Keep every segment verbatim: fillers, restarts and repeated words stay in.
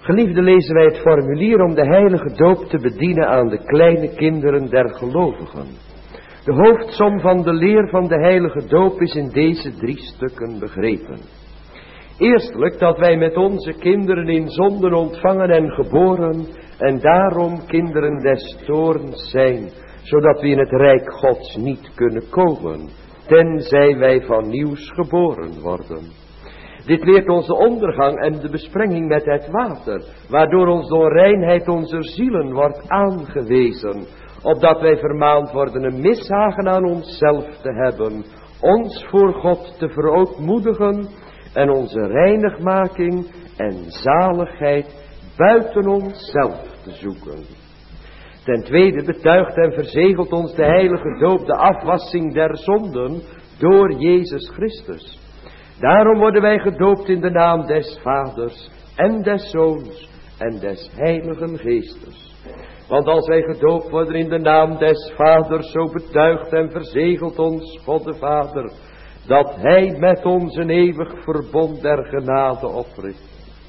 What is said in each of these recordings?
Geliefde, lezen wij het formulier om de heilige doop te bedienen aan de kleine kinderen der gelovigen. De hoofdsom van de leer van de heilige doop is in deze drie stukken begrepen. Eerstelijk dat wij met onze kinderen in zonden ontvangen en geboren en daarom kinderen des toorns zijn, zodat we in het rijk Gods niet kunnen komen, tenzij wij van nieuws geboren worden. Dit leert ons de ondergang en de besprenging met het water, waardoor ons de onreinheid onze zielen wordt aangewezen, opdat wij vermaand worden een mishagen aan onszelf te hebben, ons voor God te verootmoedigen en onze reinigmaking en zaligheid buiten onszelf te zoeken. Ten tweede betuigt en verzegelt ons de heilige doop de afwassing der zonden door Jezus Christus. Daarom worden wij gedoopt in de naam des Vaders en des Zoons en des Heiligen Geestes. Want als wij gedoopt worden in de naam des Vaders, zo betuigt en verzegelt ons God de Vader, dat Hij met ons een eeuwig verbond der genade opricht.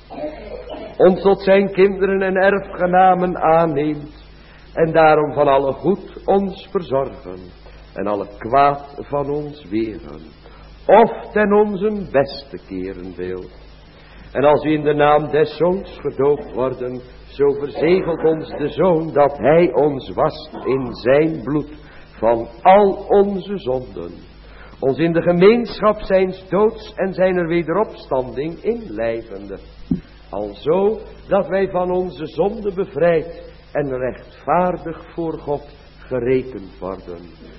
Ons tot zijn kinderen en erfgenamen aanneemt, en daarom van alle goed ons verzorgen, en alle kwaad van ons weren, of ten onze beste keren wil. En als we in de naam des Zoons gedoopt worden, zo verzegelt ons de Zoon dat Hij ons wast in zijn bloed van al onze zonden, ons in de gemeenschap zijns doods en zijner wederopstanding inlijvende, alzo dat wij van onze zonde bevrijd en rechtvaardig voor God gerekend worden.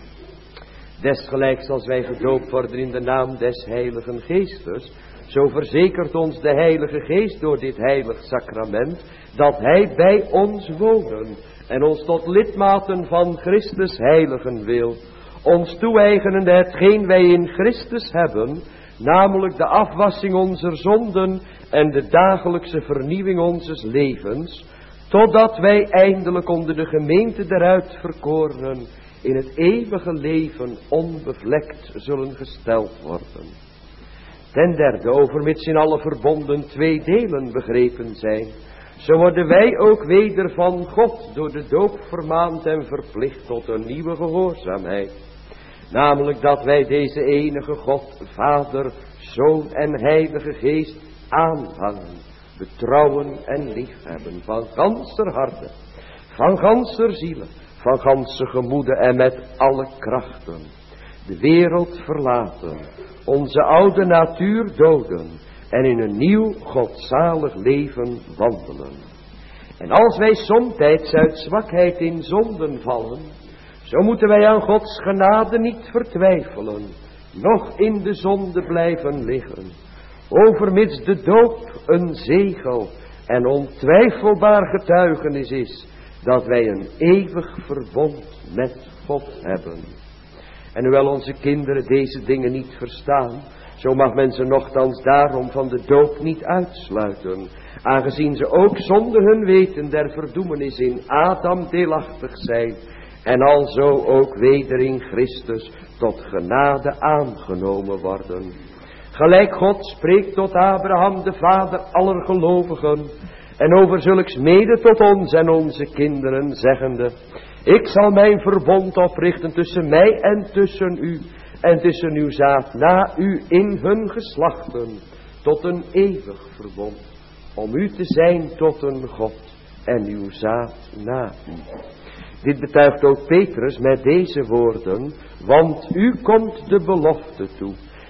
Desgelijks als wij gedoopt worden in de naam des Heiligen Geestes, zo verzekert ons de Heilige Geest door dit heilig sacrament, dat Hij bij ons wonen en ons tot lidmaten van Christus heiligen wil, ons toe-eigenende hetgeen wij in Christus hebben, namelijk de afwassing onze zonden en de dagelijkse vernieuwing onzes levens, totdat wij eindelijk onder de gemeente der uitverkorenen in het eeuwige leven onbevlekt zullen gesteld worden. Ten derde, overmits in alle verbonden twee delen begrepen zijn, zo worden wij ook weder van God door de doop vermaand en verplicht tot een nieuwe gehoorzaamheid. Namelijk dat wij deze enige God, Vader, Zoon en Heilige Geest aanhangen, betrouwen en liefhebben van ganser harte, van ganser zielen, van ganse gemoede en met alle krachten. De wereld verlaten, onze oude natuur doden en in een nieuw godzalig leven wandelen. En als wij somtijds uit zwakheid in zonden vallen, zo moeten wij aan Gods genade niet vertwijfelen, noch in de zonde blijven liggen, overmits de doop een zegel en ontwijfelbaar getuigenis is, dat wij een eeuwig verbond met God hebben. En hoewel onze kinderen deze dingen niet verstaan, zo mag men ze nochtans daarom van de doop niet uitsluiten, aangezien ze ook zonder hun weten der verdoemenis in Adam deelachtig zijn, en alzo ook weder in Christus tot genade aangenomen worden. Gelijk God spreekt tot Abraham, de vader aller gelovigen, en over zulks mede tot ons en onze kinderen, zeggende: ik zal mijn verbond oprichten tussen mij en tussen u, en tussen uw zaad na u in hun geslachten, tot een eeuwig verbond, om u te zijn tot een God, en uw zaad na u. Dit betuigt ook Petrus met deze woorden: want u komt de belofte toe,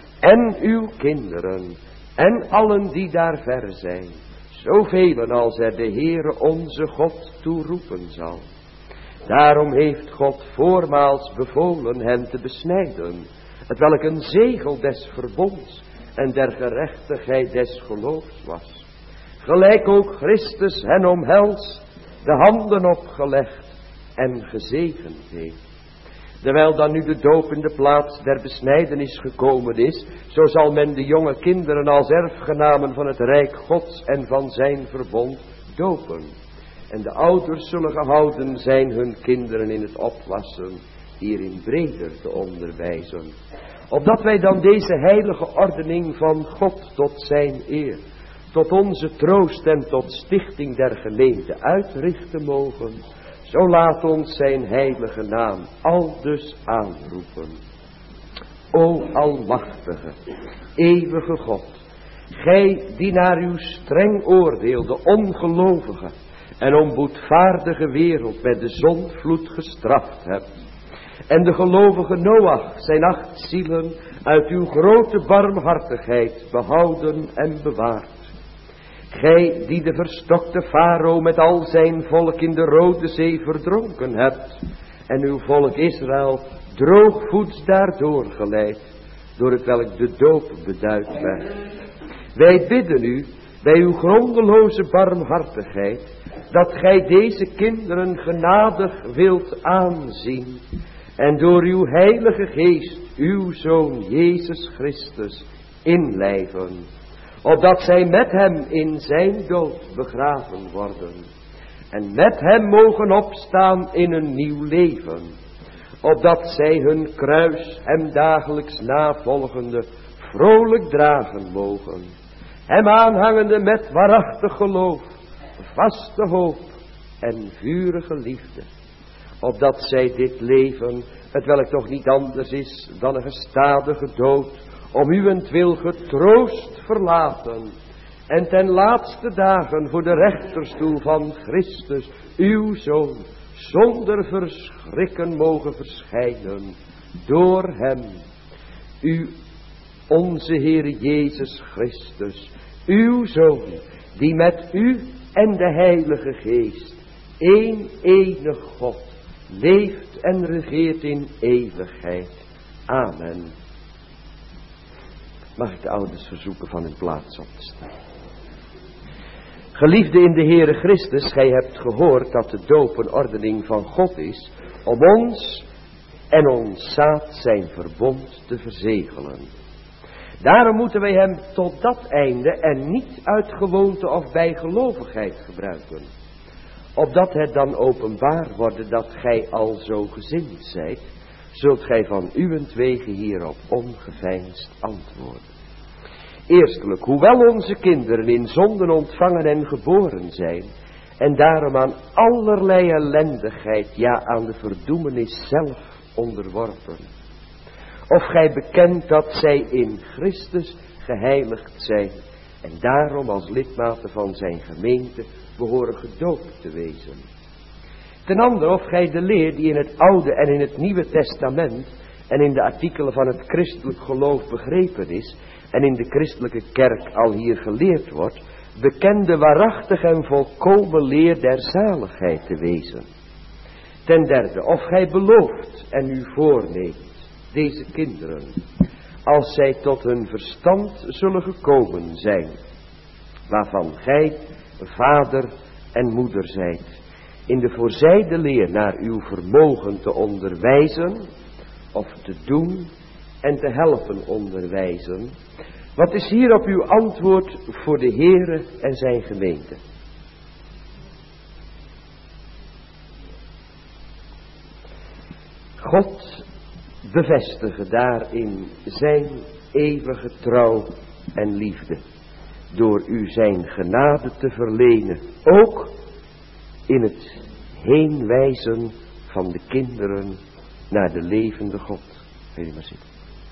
en uw kinderen, en allen die daar ver zijn, zoveel als er de Heere onze God toeroepen zal. Daarom heeft God voormaals bevolen hen te besnijden, hetwelk een zegel des verbonds en der gerechtigheid des geloofs was. Gelijk ook Christus hen omhelst, de handen opgelegd en gezegend heeft. Terwijl dan nu de doop in de plaats der besnijdenis gekomen is, zo zal men de jonge kinderen als erfgenamen van het rijk Gods en van zijn verbond dopen. En de ouders zullen gehouden zijn hun kinderen in het opwassen, hierin breder te onderwijzen. Opdat wij dan deze heilige ordening van God tot zijn eer, tot onze troost en tot stichting der gemeente uitrichten mogen, zo laat ons zijn heilige naam aldus aanroepen. O almachtige, eeuwige God, gij die naar uw streng oordeel de ongelovige en onboedvaardige wereld met de zondvloed gestraft hebt, en de gelovige Noach zijn acht zielen uit uw grote barmhartigheid behouden en bewaard. Gij die de verstokte farao met al zijn volk in de Rode Zee verdronken hebt, en uw volk Israël droogvoets daardoor geleid, door het welk de doop beduid werd. Wij bidden u bij uw grondeloze barmhartigheid, dat gij deze kinderen genadig wilt aanzien, en door uw heilige geest uw Zoon Jezus Christus inlijven, opdat zij met hem in zijn dood begraven worden, en met hem mogen opstaan in een nieuw leven, opdat zij hun kruis hem dagelijks navolgende vrolijk dragen mogen, hem aanhangende met waarachtig geloof, vaste hoop en vurige liefde, opdat zij dit leven, het welk toch niet anders is dan een gestadige dood, om uwentwil getroost verlaten, en ten laatste dagen voor de rechterstoel van Christus, uw Zoon, zonder verschrikken mogen verschijnen, door hem, u, onze Heer Jezus Christus, uw Zoon, die met u en de Heilige Geest, één enig God, leeft en regeert in eeuwigheid. Amen. Mag ik de ouders verzoeken van hun plaats op te staan. Geliefde in de Heere Christus, gij hebt gehoord dat de doop een ordening van God is, om ons en ons zaad zijn verbond te verzegelen. Daarom moeten wij hem tot dat einde en niet uit gewoonte of bijgelovigheid gebruiken, opdat het dan openbaar worden dat gij al zo gezind zijt, zult gij van uwentwege hierop ongeveinsd antwoorden. Eerstelijk, hoewel onze kinderen in zonden ontvangen en geboren zijn, en daarom aan allerlei ellendigheid, ja aan de verdoemenis zelf onderworpen. Of gij bekent dat zij in Christus geheiligd zijn, en daarom als lidmaten van zijn gemeente behoren gedoopt te wezen. Ten andere, of gij de leer die in het Oude en in het Nieuwe Testament en in de artikelen van het christelijk geloof begrepen is, en in de christelijke kerk al hier geleerd wordt, bekende waarachtig en volkomen leer der zaligheid te wezen. Ten derde, of gij belooft en u voorneemt deze kinderen, als zij tot hun verstand zullen gekomen zijn, waarvan gij vader en moeder zijt, in de voorzijde leer naar uw vermogen te onderwijzen, of te doen en te helpen onderwijzen. Wat is hierop uw antwoord voor de Heere en zijn gemeente? God bevestige daarin zijn eeuwige trouw en liefde, door u zijn genade te verlenen, ook in het heenwijzen van de kinderen naar de levende God. Wil je maar zitten.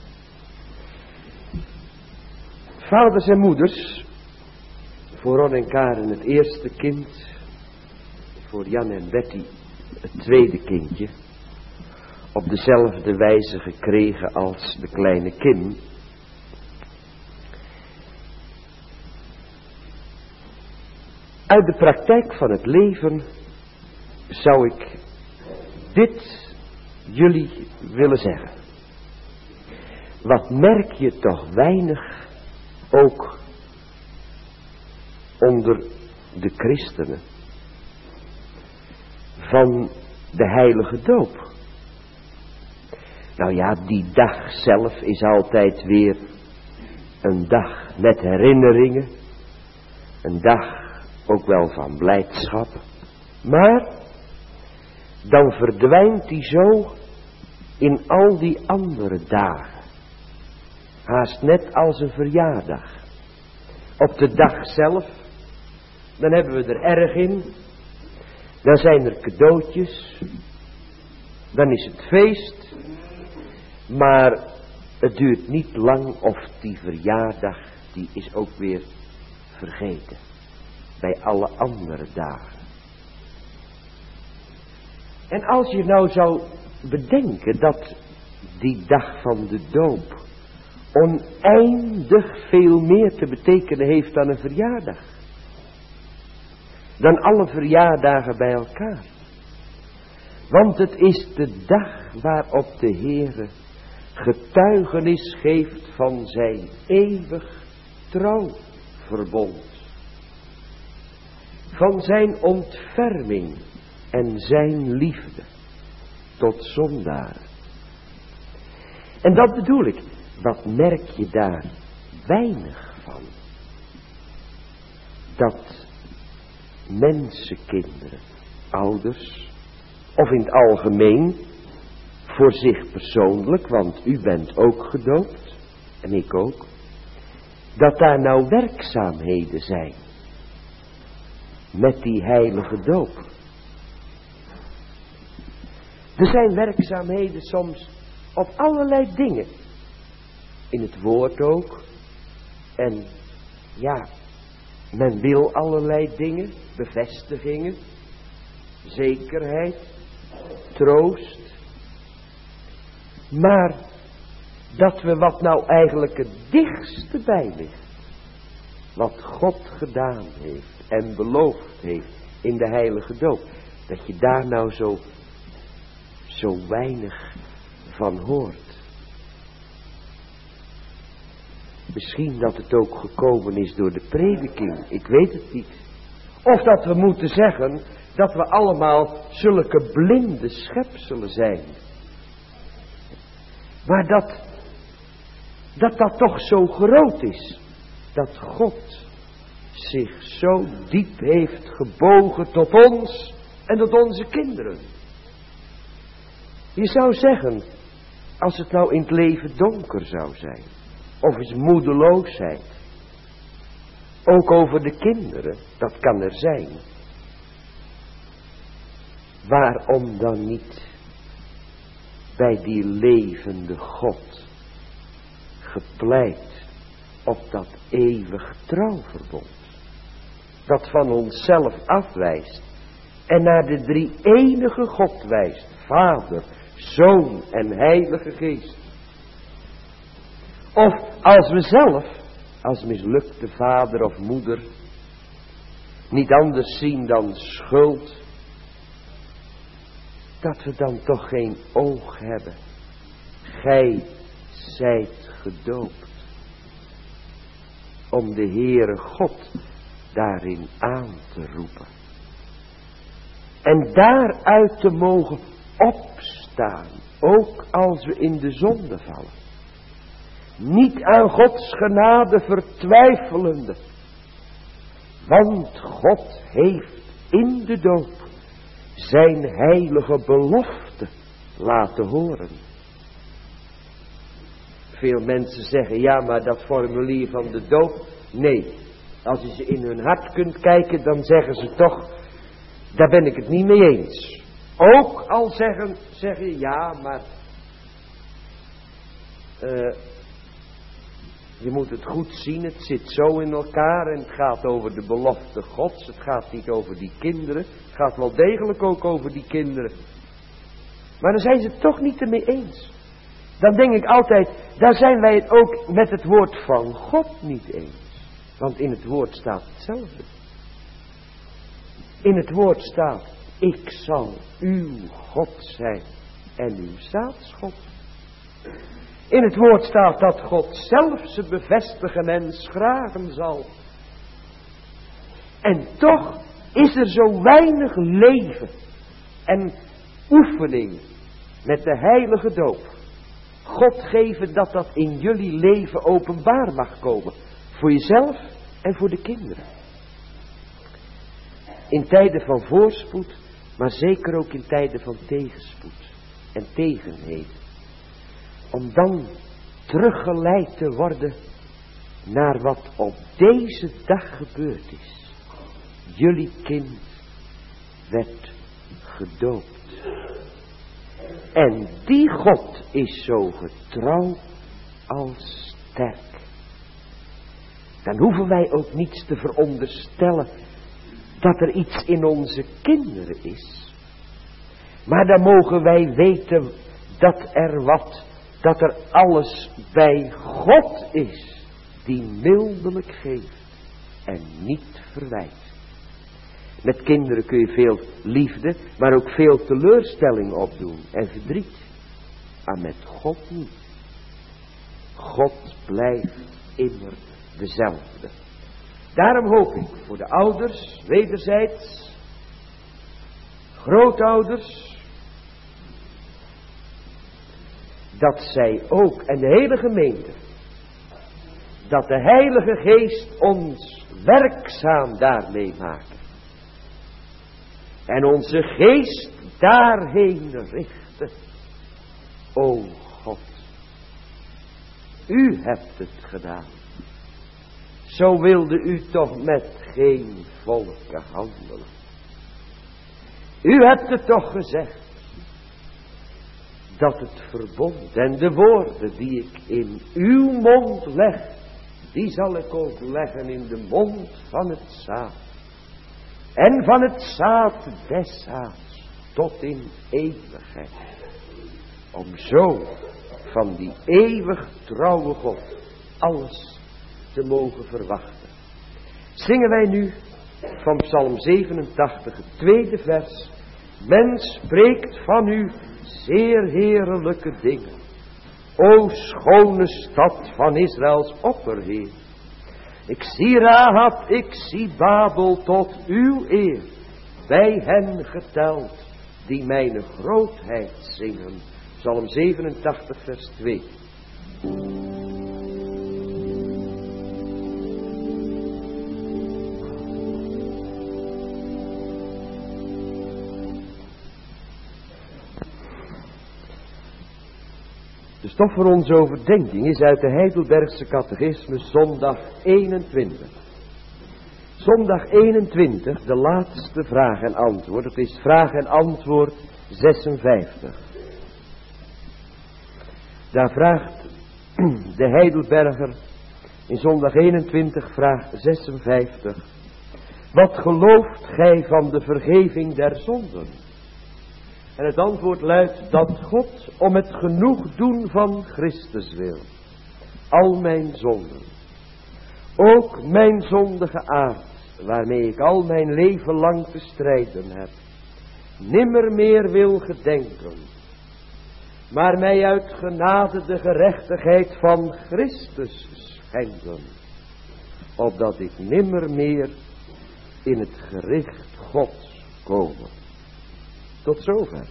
Vaders en moeders, voor Ron en Karen het eerste kind, voor Jan en Betty het tweede kindje, op dezelfde wijze gekregen als de kleine Kim. Uit de praktijk van het leven zou ik dit jullie willen zeggen. Wat merk je toch weinig ook onder de christenen van de heilige doop. Nou ja, die dag zelf is altijd weer een dag met herinneringen, een dag ook wel van blijdschap, maar dan verdwijnt die zo in al die andere dagen, haast net als een verjaardag. Op de dag zelf, dan hebben we er erg in. Dan zijn er cadeautjes. Dan is het feest. Maar het duurt niet lang of die verjaardag, die is ook weer vergeten. Bij alle andere dagen. En als je nou zou bedenken dat die dag van de doop oneindig veel meer te betekenen heeft dan een verjaardag. Dan alle verjaardagen bij elkaar. Want het is de dag waarop de Heere getuigenis geeft van zijn eeuwig trouwverbond. Van zijn ontferming en zijn liefde tot zondaren. En dat bedoel ik, wat merk je daar weinig van? Dat mensenkinderen, ouders, of in het algemeen, voor zich persoonlijk, want u bent ook gedoopt, en ik ook, dat daar nou werkzaamheden zijn, met die heilige doop. Er zijn werkzaamheden soms op allerlei dingen, in het woord ook, en ja, men wil allerlei dingen, bevestigingen, zekerheid, troost. Maar dat we wat nou eigenlijk het dichtste bij ligt, wat God gedaan heeft en beloofd heeft in de heilige doop, dat je daar nou zo, zo weinig van hoort. Misschien dat het ook gekomen is door de prediking, ik weet het niet. Of dat we moeten zeggen dat we allemaal zulke blinde schepselen zijn. Maar dat, dat dat toch zo groot is, dat God zich zo diep heeft gebogen tot ons en tot onze kinderen. Je zou zeggen, als het nou in het leven donker zou zijn, of is moedeloosheid, ook over de kinderen, dat kan er zijn. Waarom dan niet bij die levende God gepleit op dat eeuwig trouwverbond, dat van onszelf afwijst en naar de drie enige God wijst, Vader, Zoon en Heilige Geest. Of als we zelf, als mislukte vader of moeder, niet anders zien dan schuld, dat we dan toch geen oog hebben. Gij zijt gedoopt om de Heere God daarin aan te roepen. En daaruit te mogen opstaan, ook als we in de zonde vallen. Niet aan Gods genade vertwijfelende. Want God heeft in de doop zijn heilige belofte laten horen. Veel mensen zeggen, ja, maar dat formulier van de doop, nee. Als je ze in hun hart kunt kijken, dan zeggen ze toch, daar ben ik het niet mee eens. Ook al zeggen, zeggen ja, maar uh, je moet het goed zien, het zit zo in elkaar en het gaat over de belofte Gods, het gaat niet over die kinderen, het gaat wel degelijk ook over die kinderen. Maar dan zijn ze het toch niet ermee eens. Dan denk ik altijd, daar zijn wij het ook met het woord van God niet eens. Want in het woord staat hetzelfde. In het woord staat, ik zal uw God zijn en uw staatsgod. In het woord staat dat God zelf ze bevestigen en schragen zal. En toch is er zo weinig leven en oefening met de heilige doop. God geven dat dat in jullie leven openbaar mag komen. Voor jezelf en voor de kinderen. In tijden van voorspoed, maar zeker ook in tijden van tegenspoed en tegenheden. Om dan teruggeleid te worden naar wat op deze dag gebeurd is. Jullie kind werd gedoopt. En die God is zo getrouw als sterk. Dan hoeven wij ook niets te veronderstellen dat er iets in onze kinderen is. Maar dan mogen wij weten dat er wat, dat er alles bij God is die mildelijk geeft en niet verwijt. Met kinderen kun je veel liefde, maar ook veel teleurstelling opdoen en verdriet. Maar met God niet. God blijft immer dezelfde. Daarom hoop ik voor de ouders, wederzijds, grootouders, dat zij ook, en de hele gemeente, dat de Heilige Geest ons werkzaam daarmee maakt. En onze geest daarheen richten. O God, u hebt het gedaan. Zo wilde u toch met geen volken handelen. U hebt het toch gezegd. Dat het verbond en de woorden die ik in uw mond leg. Die zal ik ook leggen in de mond van het zaad. En van het zaad des zaads tot in eeuwigheid. Om zo van die eeuwig trouwe God alles te mogen verwachten. Zingen wij nu van Psalm zevenentachtig, het tweede vers. Men spreekt van u zeer heerlijke dingen. O schone stad van Israëls opperheer. Ik zie Rahab, ik zie Babel tot uw eer. Bij hen geteld die mijn grootheid zingen. Psalm zevenentachtig vers twee. De stof voor onze overdenking is uit de Heidelbergse Catechismus zondag eenentwintig. Zondag eenentwintig, de laatste vraag en antwoord. Het is vraag en antwoord zesenvijftig. Daar vraagt de Heidelberger in zondag eenentwintig, vraag zesenvijftig. Wat gelooft gij van de vergeving der zonden? En het antwoord luidt dat God om het genoegdoen van Christus wil. Al mijn zonden. Ook mijn zondige aard, waarmee ik al mijn leven lang te strijden heb. Nimmer meer wil gedenken. Maar mij uit genade de gerechtigheid van Christus schenken. Opdat ik nimmer meer in het gericht Gods komen. Tot zover.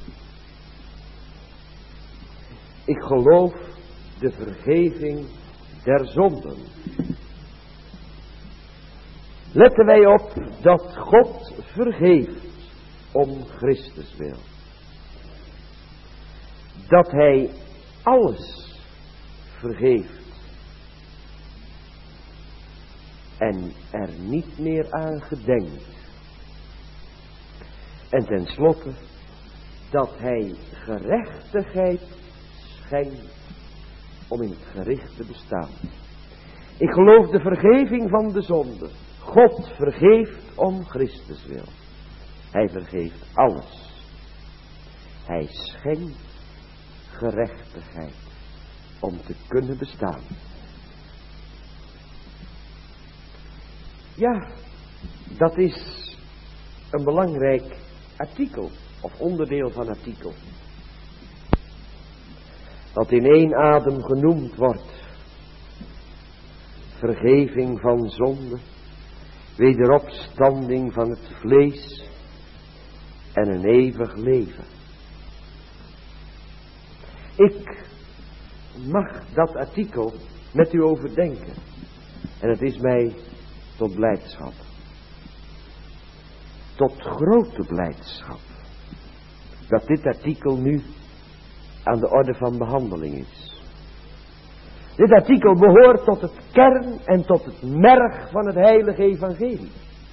Ik geloof de vergeving der zonden. Letten wij op dat God vergeeft om Christus wil. Dat hij alles vergeeft. En er niet meer aan gedenkt. En tenslotte dat hij gerechtigheid schenkt om in het gericht te bestaan. Ik geloof de vergeving van de zonde. God vergeeft om Christus wil. Hij vergeeft alles. Hij schenkt gerechtigheid om te kunnen bestaan. Ja, dat is een belangrijk artikel. Of onderdeel van artikel. Dat in één adem genoemd wordt. Vergeving van zonde. Wederopstanding van het vlees. En een eeuwig leven. Ik mag dat artikel met u overdenken. En het is mij tot blijdschap. Tot grote blijdschap. Dat dit artikel nu aan de orde van behandeling is. Dit artikel behoort tot het kern en tot het merg van het heilige evangelie.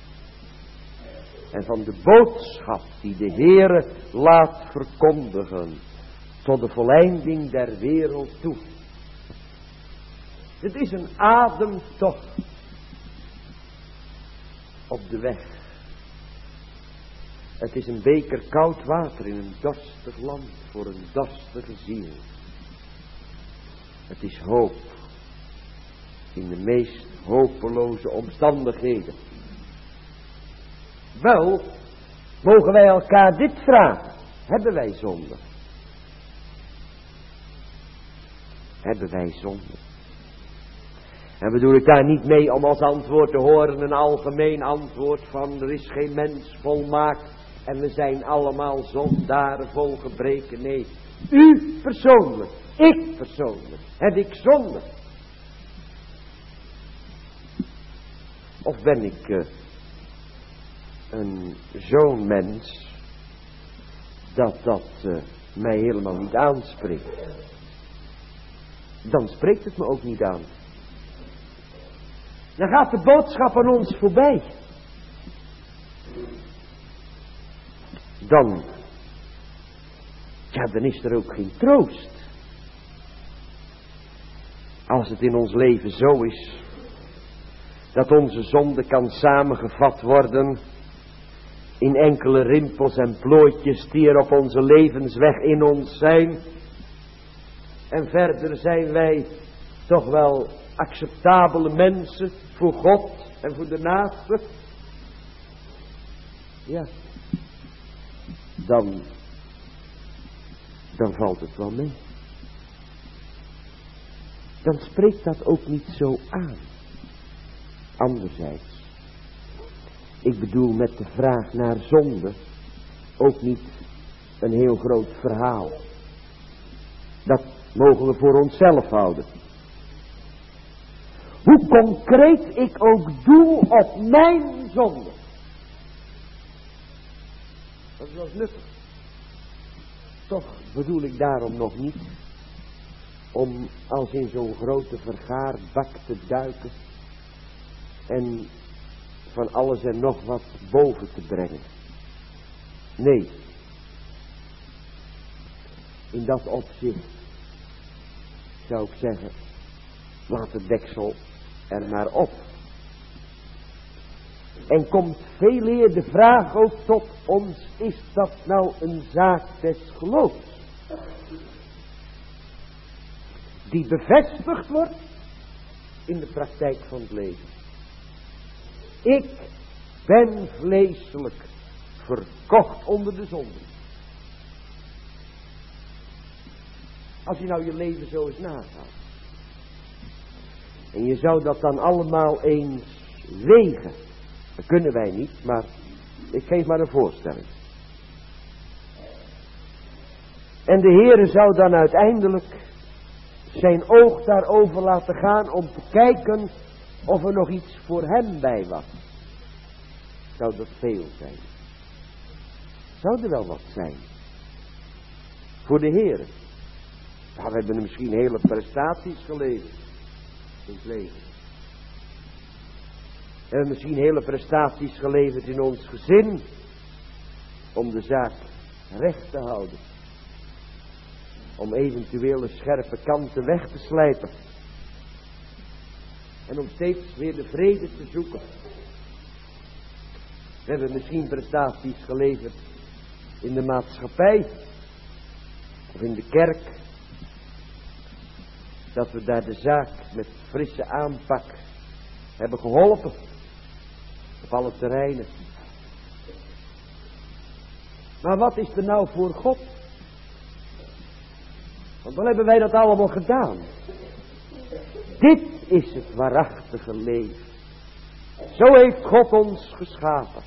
En van de boodschap die de Heere laat verkondigen tot de voleinding der wereld toe. Het is een ademtocht op de weg. Het is een beker koud water in een dorstig land voor een dorstige ziel. Het is hoop in de meest hopeloze omstandigheden. Wel, mogen wij elkaar dit vragen. Hebben wij zonde? Hebben wij zonde? En bedoel ik daar niet mee om als antwoord te horen een algemeen antwoord van er is geen mens volmaakt en we zijn allemaal zondaren vol gebreken. Nee, u persoonlijk, ik persoonlijk, heb ik zonde? Of ben ik uh, een zo'n mens dat dat uh, mij helemaal niet aanspreekt? Dan spreekt het me ook niet aan. Dan gaat de boodschap aan ons voorbij. Dan, ja, dan is er ook geen troost. Als het in ons leven zo is, dat onze zonde kan samengevat worden in enkele rimpels en plooitjes die er op onze levensweg in ons zijn. En verder zijn wij toch wel acceptabele mensen voor God en voor de naaste. Ja, dan, dan valt het wel mee. Dan spreekt dat ook niet zo aan. Anderzijds, ik bedoel met de vraag naar zonde ook niet een heel groot verhaal. Dat mogen we voor onszelf houden. Hoe concreet ik ook doe op mijn zonde. Dat is wel nuttig. Toch bedoel ik daarom nog niet om als in zo'n grote vergaarbak te duiken en van alles en nog wat boven te brengen. Nee. In dat opzicht zou ik zeggen, laat het deksel er maar op. En komt veel eer de vraag ook tot ons, is dat nou een zaak des geloofs? Die bevestigd wordt in de praktijk van het leven. Ik ben vleeselijk verkocht onder de zonde. Als je nou je leven zo eens nagaat. En je zou dat dan allemaal eens wegen. Dat kunnen wij niet, maar ik geef maar een voorstelling. En de Heere zou dan uiteindelijk zijn oog daarover laten gaan om te kijken of er nog iets voor hem bij was. Zou dat veel zijn? Zou er wel wat zijn? Voor de Heere. Ja, we hebben misschien hele prestaties geleverd in het leven. We hebben misschien hele prestaties geleverd in ons gezin om de zaak recht te houden. Om eventuele scherpe kanten weg te slijpen. En om steeds weer de vrede te zoeken. We hebben misschien prestaties geleverd in de maatschappij. Of in de kerk. Dat we daar de zaak met frisse aanpak hebben geholpen. Op alle terreinen. Maar wat is er nou voor God? Want dan hebben wij dat allemaal gedaan. Dit is het waarachtige leven. Zo heeft God ons geschapen.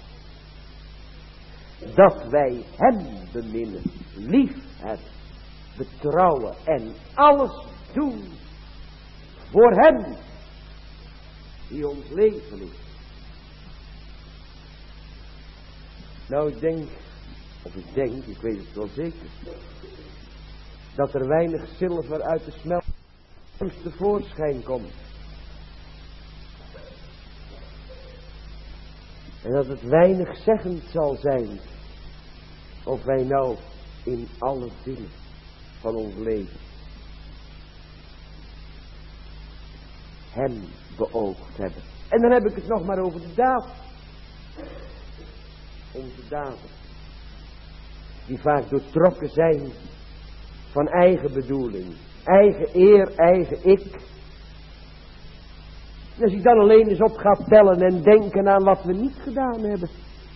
Dat wij hem beminnen, lief hebben, betrouwen en alles doen voor hem die ons leven is. Nou, ik denk, of ik denk, ik weet het wel zeker, dat er weinig zilver uit de smelt tevoorschijn komt. En dat het weinig zeggend zal zijn of wij nou in alle dingen van ons leven hem beoogd hebben. En dan heb ik het nog maar over de daad. Onze daden. Die vaak doortrokken zijn van eigen bedoeling. Eigen eer, eigen ik. En als ik dan alleen eens op ga tellen en denken aan wat we niet gedaan hebben.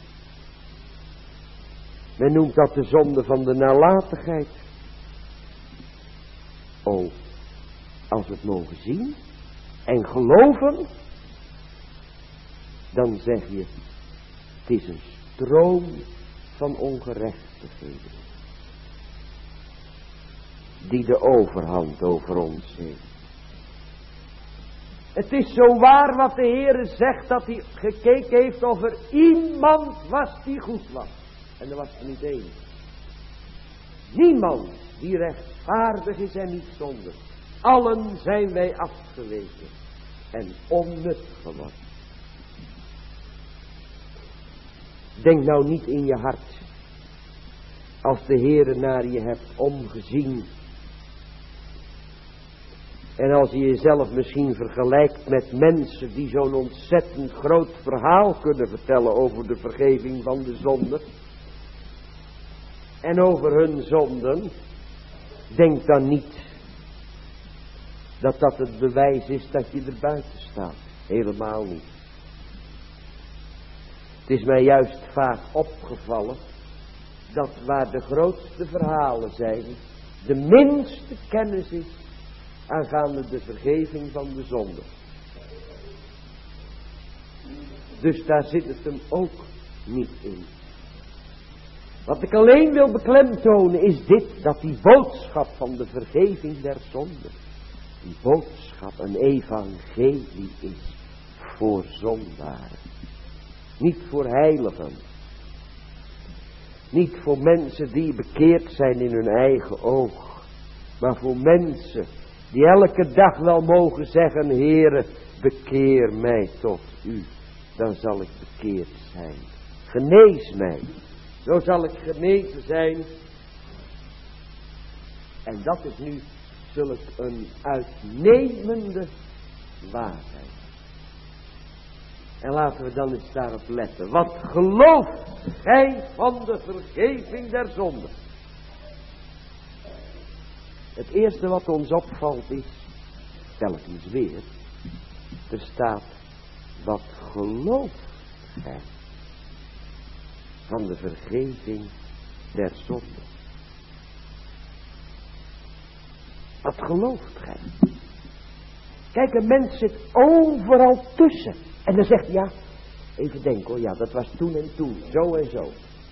Men noemt dat de zonde van de nalatigheid. Oh, als we het mogen zien en geloven, dan zeg je, het is een stroom van ongerechtigheden die de overhand over ons heeft. Het is zo waar wat de Heere zegt, dat hij gekeken heeft of er iemand was die goed was. En er was er niet één. Niemand die rechtvaardig is en niet zondig. Allen zijn wij afgeweken en onnut geworden. Denk nou niet in je hart, als de Heere naar je hebt omgezien, en als je jezelf misschien vergelijkt met mensen die zo'n ontzettend groot verhaal kunnen vertellen over de vergeving van de zonde en over hun zonden, denk dan niet dat dat het bewijs is dat je er buiten staat. Helemaal niet. Het is mij juist vaak opgevallen dat waar de grootste verhalen zijn, de minste kennis is aangaande de vergeving van de zonde. Dus daar zit het hem ook niet in. Wat ik alleen wil beklemtonen is dit, dat die boodschap van de vergeving der zonde, die boodschap een evangelie is voor zondaren. Niet voor heiligen. Niet voor mensen die bekeerd zijn in hun eigen oog. Maar voor mensen die elke dag wel mogen zeggen, Heere, bekeer mij tot u. Dan zal ik bekeerd zijn. Genees mij. Zo zal ik genezen zijn. En dat is nu zulk een uitnemende waarheid. En laten we dan eens daarop letten. Wat gelooft gij van de vergeving der zonde? Het eerste wat ons opvalt is, telkens weer, er staat, wat gelooft gij van de vergeving der zonde? Wat gelooft gij? Kijk, een mens zit overal tussen. En dan zegt hij, ja, even denken hoor, ja, dat was toen en toen, zo en zo.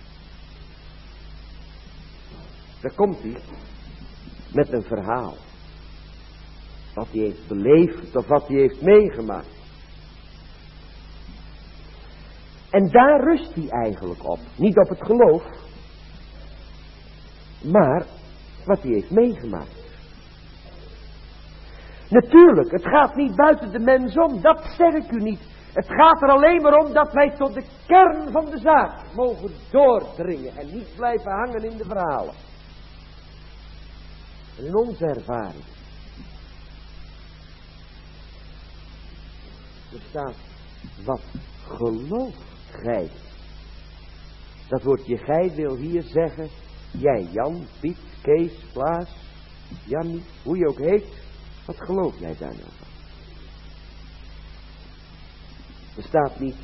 Daar komt hij met een verhaal. Wat hij heeft beleefd of wat hij heeft meegemaakt. En daar rust hij eigenlijk op. Niet op het geloof, maar wat hij heeft meegemaakt. Natuurlijk, het gaat niet buiten de mens om, dat zeg ik u niet. Het gaat er alleen maar om dat wij tot de kern van de zaak mogen doordringen en niet blijven hangen in de verhalen. En in onze ervaring. Er staat, wat gelooft gij? Dat woordje gij wil hier zeggen, jij Jan, Piet, Kees, Klaas, Jannie, hoe je ook heet, wat geloof jij daar nou van? Er staat niet,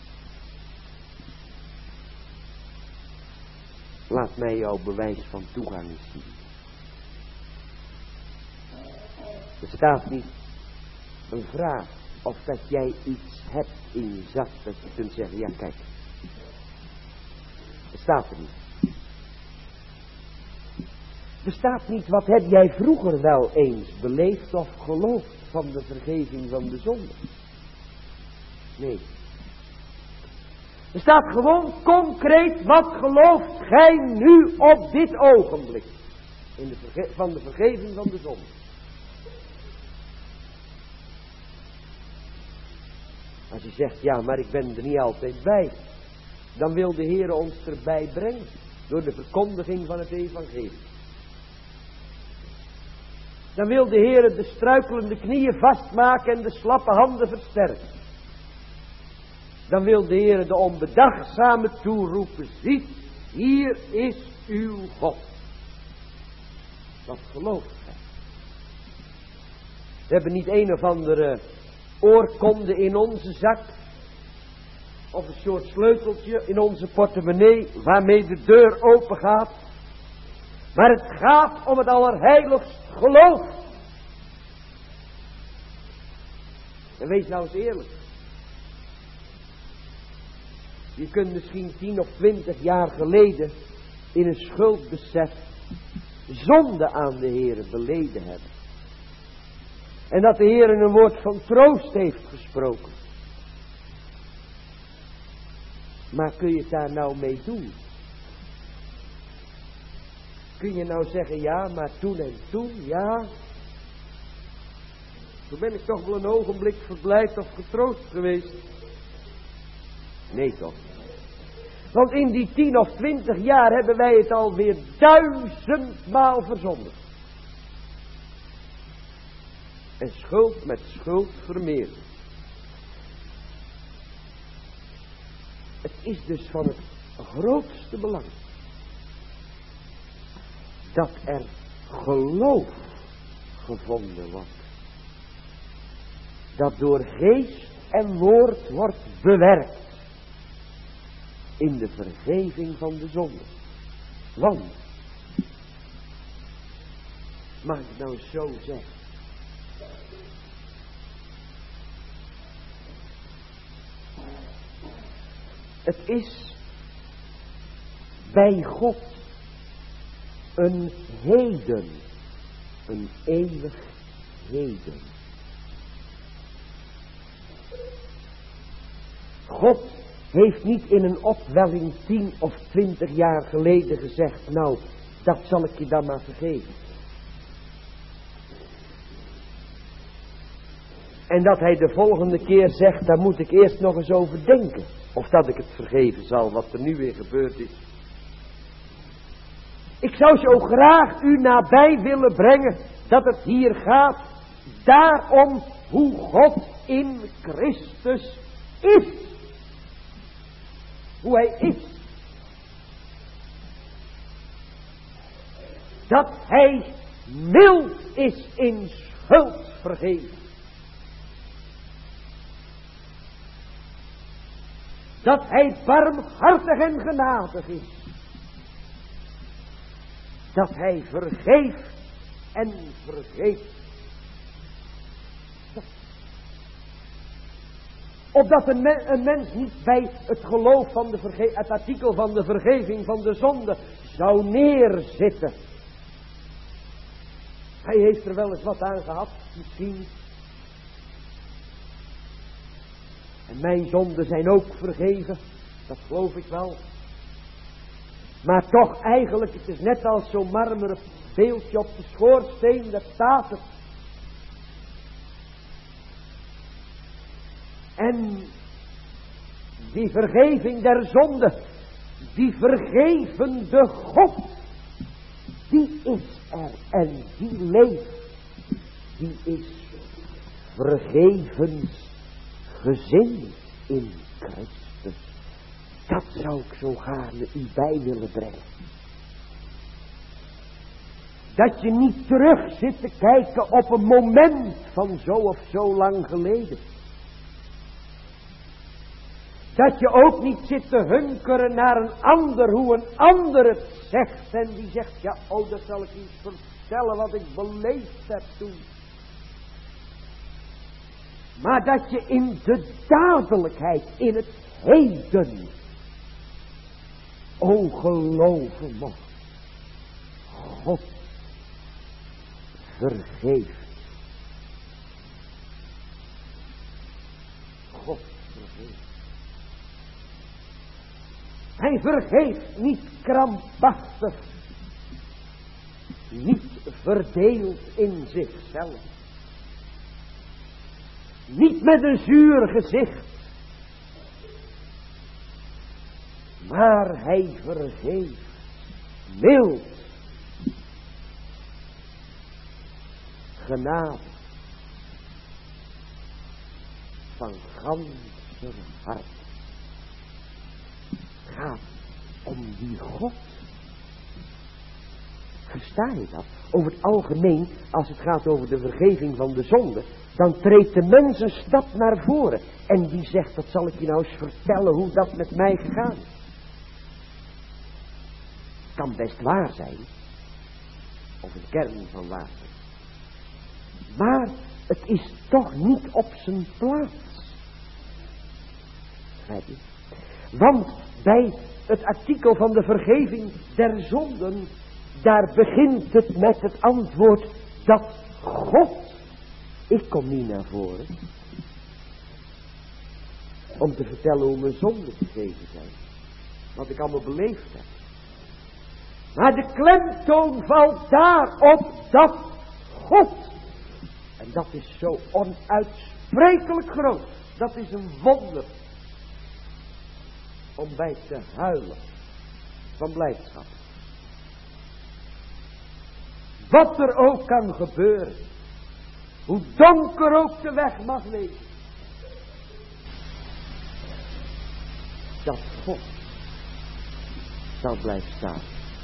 laat mij jouw bewijs van toegang zien. Er staat niet een vraag of dat jij iets hebt in je zak dat je kunt zeggen, ja kijk. Er staat er niet. Er staat niet, wat heb jij vroeger wel eens beleefd of geloofd van de vergeving van de zonde. Nee. Er staat gewoon concreet, wat gelooft gij nu op dit ogenblik in de verge- van de vergeving van de zonde. Als je zegt, ja, maar ik ben er niet altijd bij. Dan wil de Heer ons erbij brengen. Door de verkondiging van het evangelie. Dan wil de Heer de struikelende knieën vastmaken en de slappe handen versterken. Dan wil de Heer de onbedachtzame toeroepen. Ziet, hier is uw God. Wat gelooft gij? We hebben niet een of andere oorkonde in onze zak. Of een soort sleuteltje in onze portemonnee waarmee de deur open gaat. Maar het gaat om het allerheiligst geloof. En wees nou eens eerlijk. Je kunt misschien tien of twintig jaar geleden in een schuldbesef zonde aan de Heere beleden hebben. En dat de Heer een woord van troost heeft gesproken. Maar kun je het daar nou mee doen? Kun je nou zeggen, ja, maar toen en toen, ja. Toen ben ik toch wel een ogenblik verblijd of getroost geweest. Nee toch. Want in die tien of twintig jaar hebben wij het alweer duizendmaal verzondigd. En schuld met schuld vermeerderd. Het is dus van het grootste belang dat er geloof gevonden wordt. Dat door geest en woord wordt bewerkt in de vergeving van de zonde. Want, mag ik nou zo zeggen, het is bij God een heden, een eeuwig heden. God heeft niet in een opwelling tien of twintig jaar geleden gezegd, nou, dat zal ik je dan maar vergeven. En dat hij de volgende keer zegt, daar moet ik eerst nog eens over denken. Of dat ik het vergeven zal, wat er nu weer gebeurd is. Ik zou zo graag u nabij willen brengen dat het hier gaat daarom hoe God in Christus is. Hoe hij is. Dat hij mild is in schuldvergeving. Dat hij barmhartig en genadig is. Dat hij vergeeft en vergeeft. Opdat een, men, een mens niet bij het geloof van de verge, het artikel van de vergeving van de zonde zou neerzitten. Hij heeft er wel eens wat aan gehad, misschien. En mijn zonden zijn ook vergeven, dat geloof ik wel. Maar toch eigenlijk, het is net als zo'n marmeren beeldje op de schoorsteen, dat staat er. En die vergeving der zonde, die vergevende God, die is er en die leeft. Die is vergevensgezind in Christus. Dat zou ik zo gaarne u bij willen brengen. Dat je niet terug zit te kijken op een moment van zo of zo lang geleden. Dat je ook niet zit te hunkeren naar een ander, hoe een ander het zegt. En die zegt, ja, oh, dat zal ik niet vertellen wat ik beleefd heb toen. Maar dat je in de dadelijkheid, in het heden, o geloven mocht. God vergeeft. God vergeeft. Hij vergeeft niet krampachtig, niet verdeeld in zichzelf. Niet met een zuur gezicht, maar hij vergeeft, mild, genade, van ganser hart. Gaat om die God. Versta je dat? Over het algemeen, als het gaat over de vergeving van de zonde, dan treedt de mens een stap naar voren. En die zegt, dat zal ik je nou eens vertellen hoe dat met mij gegaan is. Kan best waar zijn. Of een kern van waarheid. Maar het is toch niet op zijn plaats. Begrijp je? Want bij het artikel van de vergeving der zonden, daar begint het met het antwoord dat God, ik kom niet naar voren om te vertellen hoe mijn zonden vergeven zijn, wat ik allemaal beleefd heb. Maar de klemtoon valt daarop dat God, en dat is zo onuitsprekelijk groot, dat is een wonder om bij te huilen van blijdschap. Wat er ook kan gebeuren, hoe donker ook de weg mag wezen, dat God zal blijven staan.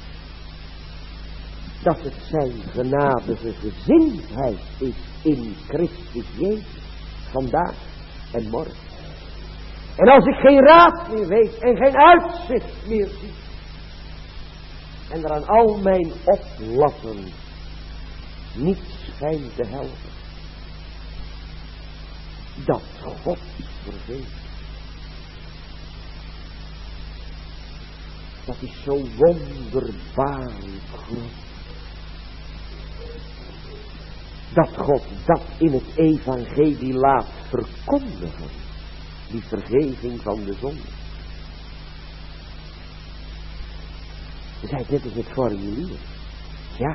Dat het zijn genadige gezindheid is in Christus Jezus, vandaag en morgen. En als ik geen raad meer weet en geen uitzicht meer zie, en er aan al mijn oplatten niets schijnt te helpen, dat God vergeeft. Dat is zo wonderbaarlijk groot. Dat God dat in het evangelie laat verkondigen. Die vergeving van de zonde. Je zei dit is het formulier. Ja.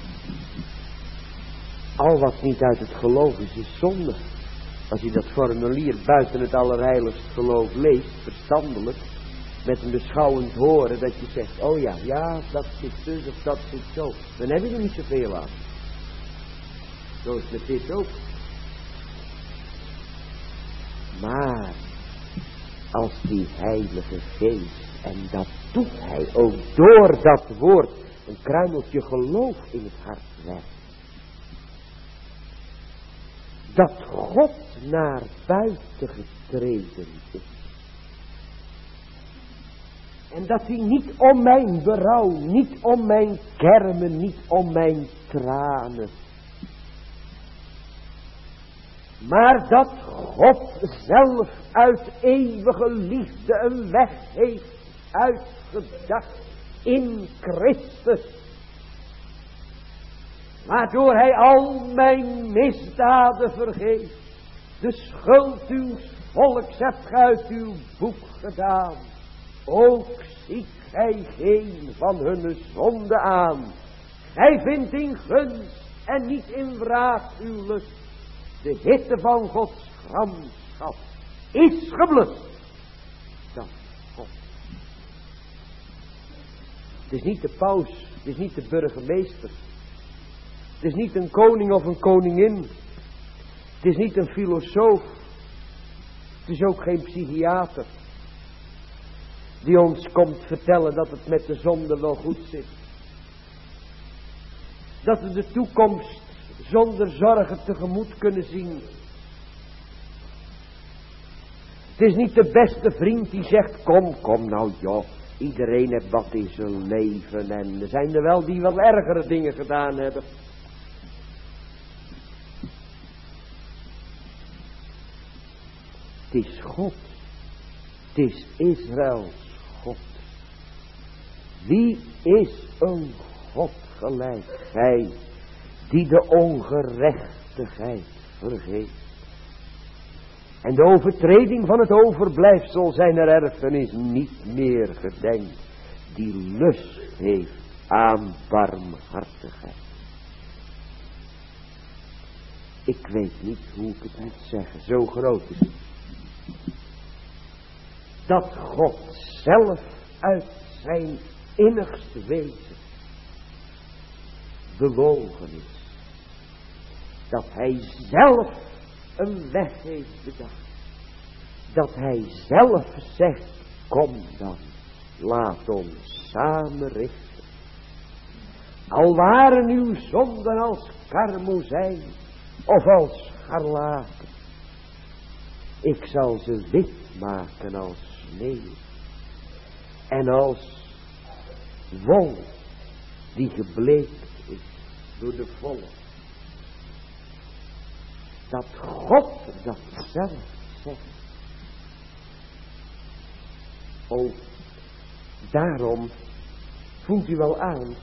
Al wat niet uit het geloof is, is zonde. Als je dat formulier buiten het allerheiligst geloof leest, verstandelijk, met een beschouwend horen, dat je zegt, oh ja, ja, dat zit dus of dat zit zo. Dan heb je er niet zoveel aan. Zo is met dit ook. Maar als die Heilige Geest, en dat doet hij ook door dat woord, een kruimeltje geloof in het hart werkt. Dat God naar buiten getreden is. En dat hij niet om mijn berouw, niet om mijn kermen, niet om mijn tranen, maar dat God zelf uit eeuwige liefde een weg heeft uitgedacht in Christus. Waardoor hij al mijn misdaden vergeeft. De schuld uw volks hebt gij uit uw boek gedaan. Ook ziet gij geen van hun zonde aan. Gij vindt in gunst en niet in wraak uw lust. De hitte van Gods gramschap is geblust. Dat God. Het is niet de paus, het is niet de burgemeester. Het is niet een koning of een koningin. Het is niet een filosoof. Het is ook geen psychiater. Die ons komt vertellen dat het met de zonde wel goed zit. Dat we de toekomst zonder zorgen tegemoet kunnen zien. Het is niet de beste vriend die zegt, kom, kom nou joh. Iedereen heeft wat in zijn leven en er zijn er wel die wat ergere dingen gedaan hebben. Het is God. Het is Israëls God. Wie is een God gelijk gij, die de ongerechtigheid vergeeft en de overtreding van het overblijfsel zijner erfenis niet meer gedenkt, die lust heeft aan barmhartigheid. Ik weet niet hoe ik het moet zeggen, zo groot is het. Dat God zelf uit zijn innigste wezen bewogen is. Dat hij zelf een weg heeft bedacht. Dat hij zelf zegt, kom dan, laat ons samen richten. Al waren uw zonden als karmozijn of als scharlaken. Ik zal ze wit maken als sneeuw. En als wol die gebleekt is door de volle. Dat God dat zelf zegt. Oh, daarom voelt u wel aan.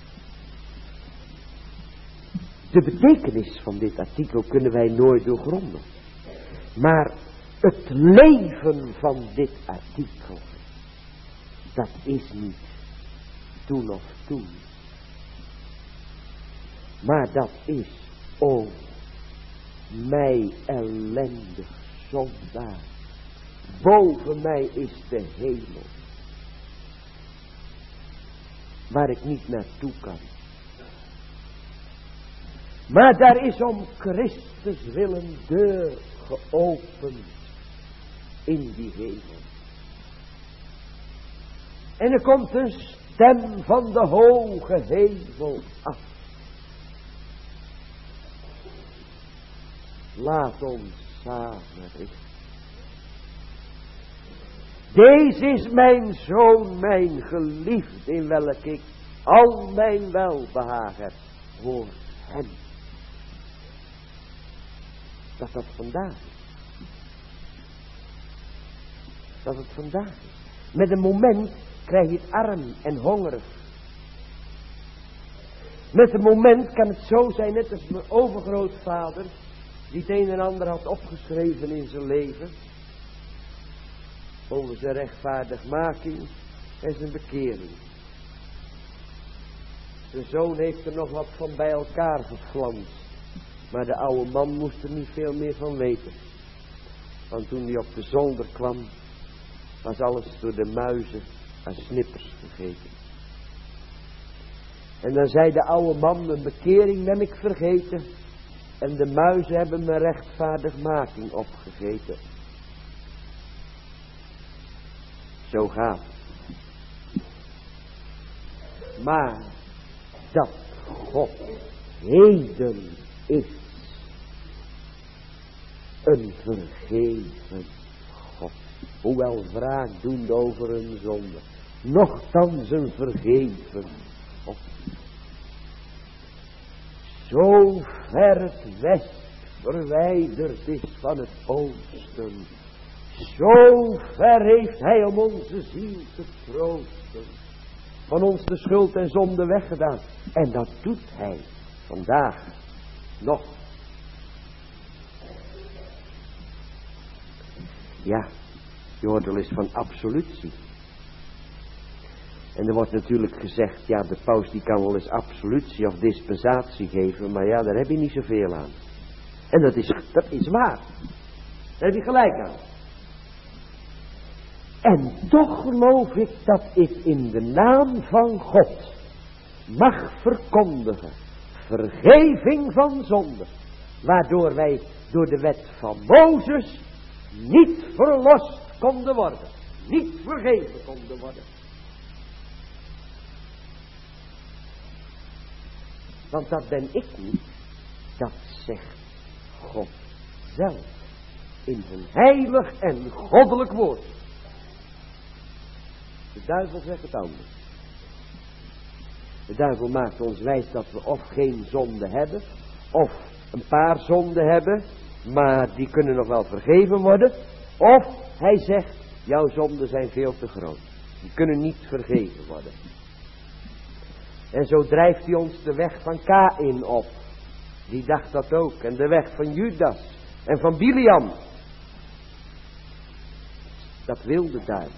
De betekenis van dit artikel kunnen wij nooit doorgronden. Maar het leven van dit artikel, dat is niet toen of toen. Maar dat is, o, mij ellendig zondaar. Boven mij is de hemel, waar ik niet naartoe kan. Maar daar is om Christus wil een deur geopend in die hemel. En er komt een stem van de hoge hemel af. Laat ons samen richten. Deze is mijn zoon, mijn geliefd, in welk ik al mijn welbehagen heb. Hoor hem. Dat dat vandaag is. Dat het vandaag is. Met een moment krijg je het arm en hongerig. Met een moment kan het zo zijn, net als mijn overgrootvader, die het een en ander had opgeschreven in zijn leven. Over zijn rechtvaardigmaking en zijn bekering. Zijn zoon heeft er nog wat van bij elkaar geflanst. Maar de oude man moest er niet veel meer van weten. Want toen hij op de zolder kwam, was alles door de muizen en snippers gegeten. En dan zei de oude man, mijn bekering ben ik vergeten. En de muizen hebben mijn rechtvaardigmaking opgegeten. Zo gaat het. Maar dat God heden is een vergeven God. Hoewel wraak doende over hun zonde. Nochtans een vergeven God. Zo ver het west verwijderd is van het oosten. Zo ver heeft hij om onze ziel te troosten. Van ons de schuld en zonde weggedaan. En dat doet hij vandaag nog. Ja, je hoort wel eens van absolutie. En er wordt natuurlijk gezegd, ja, de paus die kan wel eens absolutie of dispensatie geven, maar ja, daar heb je niet zoveel aan. En dat is, dat is waar. Daar heb je gelijk aan. En toch geloof ik dat ik in de naam van God mag verkondigen vergeving van zonde, waardoor wij door de wet van Mozes niet verlost konden worden, niet vergeven konden worden. Want dat ben ik niet, dat zegt God zelf in zijn heilig en goddelijk woord. De duivel zegt het anders. De duivel maakt ons wijs dat we of geen zonde hebben, of een paar zonden hebben, maar die kunnen nog wel vergeven worden. Of hij zegt, jouw zonden zijn veel te groot. Die kunnen niet vergeven worden. En zo drijft hij ons de weg van Kaïn op. Die dacht dat ook. En de weg van Judas. En van Biliam. Dat wil de duivel.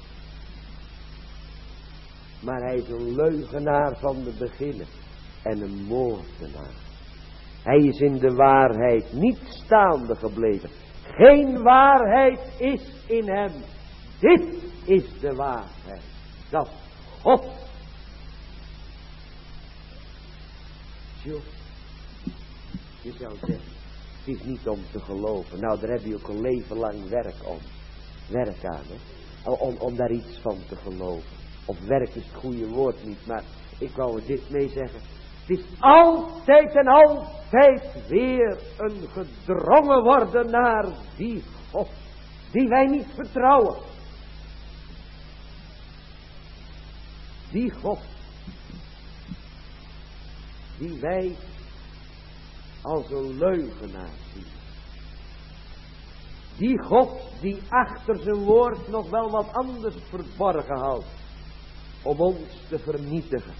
Maar hij is een leugenaar van de beginnen. En een moordenaar. Hij is in de waarheid niet staande gebleven. Geen waarheid is in hem. Dit is de waarheid. dat God. Jo, je zou zeggen, het is niet om te geloven. Nou, daar heb je ook een leven lang werk om. Werk aan, hè. Om, om daar iets van te geloven. Of werk is het goede woord niet, maar ik wou er dit mee zeggen. Het is altijd en altijd weer een gedrongen worden naar die God, die wij niet vertrouwen. Die God, die wij als een leugenaar zien. Die God die achter zijn woord nog wel wat anders verborgen houdt, om ons te vernietigen.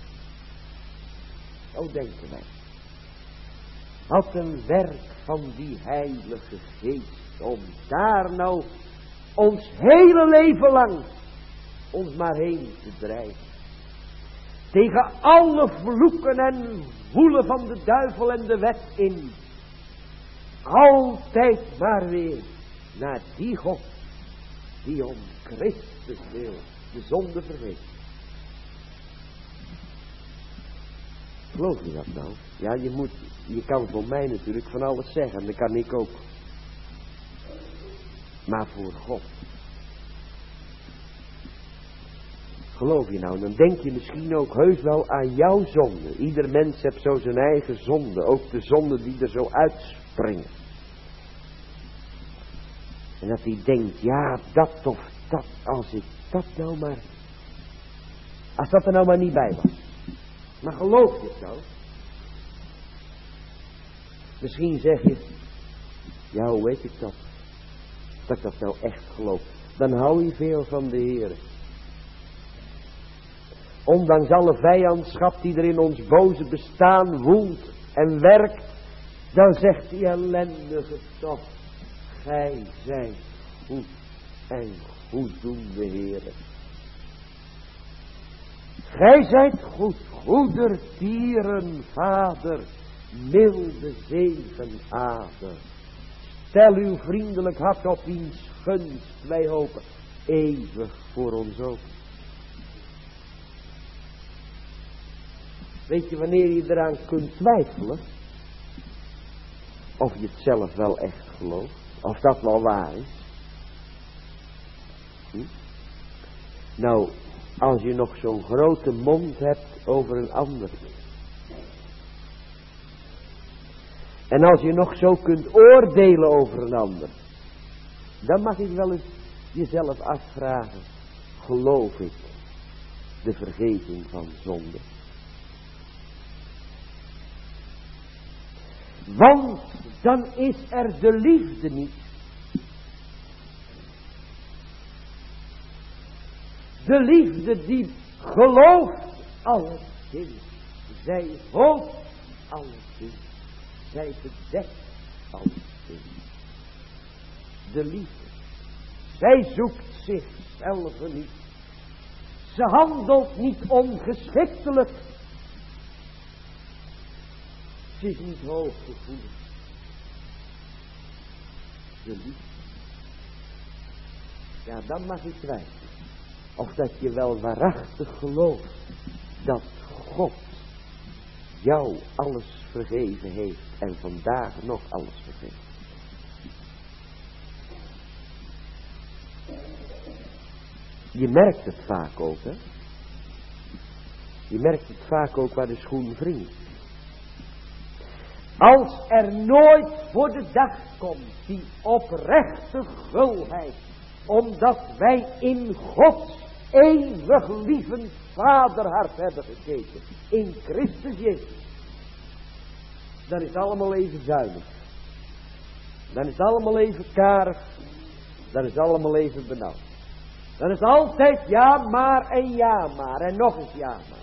Zo denken wij. Wat een werk van die Heilige Geest, om daar nou ons hele leven lang ons maar heen te drijven. Tegen alle vloeken en woelen van de duivel en de wet in. Altijd maar weer naar die God die om Christus wil de zonde vergeeft. Geloof je dat nou? Ja, je moet, je kan voor mij natuurlijk van alles zeggen, dat kan ik ook. Maar voor God. Geloof je nou, dan denk je misschien ook heus wel aan jouw zonde. Ieder mens heeft zo zijn eigen zonde, ook de zonden die er zo uitspringen. En dat hij denkt, ja, dat of dat, als ik dat nou maar, als dat er nou maar niet bij was. Maar geloof je het nou? Misschien zeg je, ja, hoe weet ik dat? Dat ik dat nou echt geloof. Dan hou je veel van de Heer. Ondanks alle vijandschap die er in ons boze bestaan woelt en werkt, dan zegt die ellendige toch, gij zijt goed en goeddoende Heere. Gij zijt goed, goedertieren Vader, milde zegenader. Stel uw vriendelijk hart op wiens gunst wij hopen, eeuwig voor ons ook. Weet je wanneer je eraan kunt twijfelen? Of je het zelf wel echt gelooft. Of dat wel waar is. Hm? Nou, als je nog zo'n grote mond hebt over een ander. En als je nog zo kunt oordelen over een ander. Dan mag ik wel eens jezelf afvragen. Geloof ik de vergeving van zonde? Want dan is er de liefde niet. De liefde die gelooft alle dingen. Zij hoopt alle dingen. Zij bedekt alle dingen. De liefde. Zij zoekt zichzelf niet. Ze handelt niet ongeschiktelijk. Ze is niet hooggevoelig. De liefde. Ja, dan mag ik twijfelen. Of dat je wel waarachtig gelooft dat God jou alles vergeven heeft en vandaag nog alles vergeeft. Je merkt het vaak ook, hè? Je merkt het vaak ook waar de schoen wringt. Als er nooit voor de dag komt die oprechte gulheid, omdat wij in Gods eeuwig lievend vaderhart hebben gekeken, in Christus Jezus, dan is het allemaal even zuinig. Dan is het allemaal even karig. Dan is het allemaal even benauwd. Dan is het altijd ja maar en ja maar en nog eens ja maar.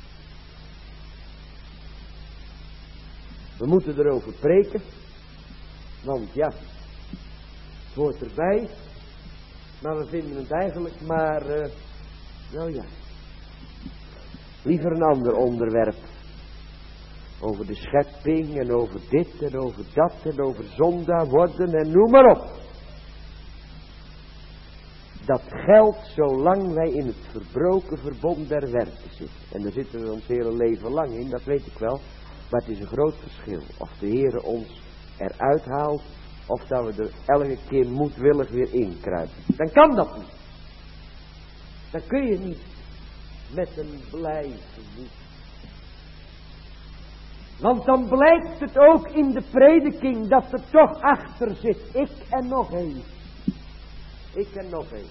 We moeten erover preken. Want ja, het hoort erbij. Maar we vinden het eigenlijk maar, uh, nou ja, liever een ander onderwerp. Over de schepping en over dit en over dat en over zondaar worden en noem maar op. dat geldt zolang wij in het verbroken verbond der werken zitten. En daar zitten we ons hele leven lang in, dat weet ik wel. Maar het is een groot verschil of de Heere ons eruit haalt, of dat we er elke keer moedwillig weer inkruipen. Dan kan dat niet. Dan kun je niet met een blij gemoed. Want dan blijkt het ook in de prediking dat er toch achter zit. Ik en nog één. Ik en nog één.